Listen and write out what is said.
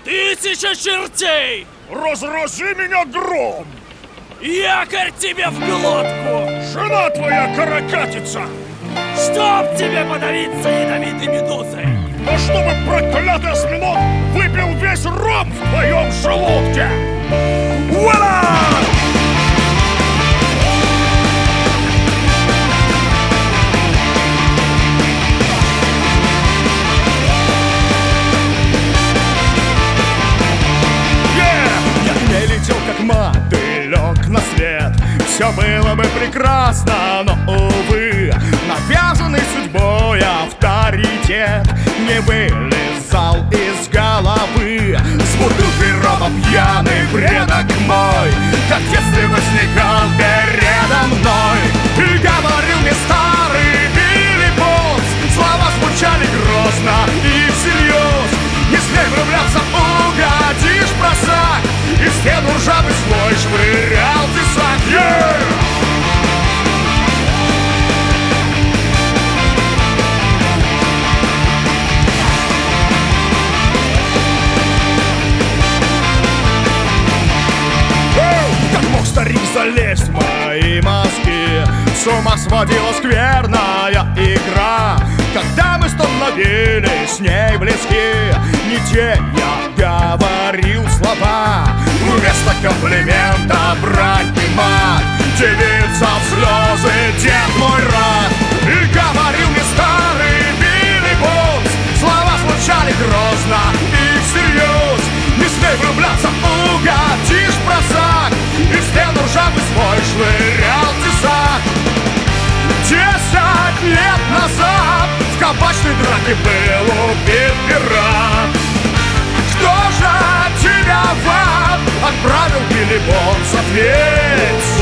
1000 чертей! Разрази меня гром! Якорь тебе в глотку! Жена твоя каракатица! Чтоб тебе подавиться ядовитой медузой! Да чтобы проклятый осьминог выпил весь ром в твоем желудке! Вуаля! Как мотылек на свет, все было бы прекрасно, но, увы, навязанный судьбой авторитет не вылезал из головы. С бутылкой рома пьяный предок мой, как в детстве возникал передо мной и говорил мне старый Билли Босс. Слова звучали грозно и всерьез: не смей влюбляться, угодишь, просак. И в стену ржавый свой швырял тесак. Как мог старик залезть в мои мозги? С ума сводила скверная игра, когда мы становились с ней близки. Не те я говорил слова, вместо комплимента брать и мат. Девица в слезы, дед мой рад. И говорил мне старый Билли Босс. Слова звучали грозно и всерьез: не смей влюбляться, угодишь, просак. И в стену ржавый свой швырял тесак. 10 лет назад в кабачной драке был убит пират. Кто же тебя в ад отправил, Билли Босс, ответь?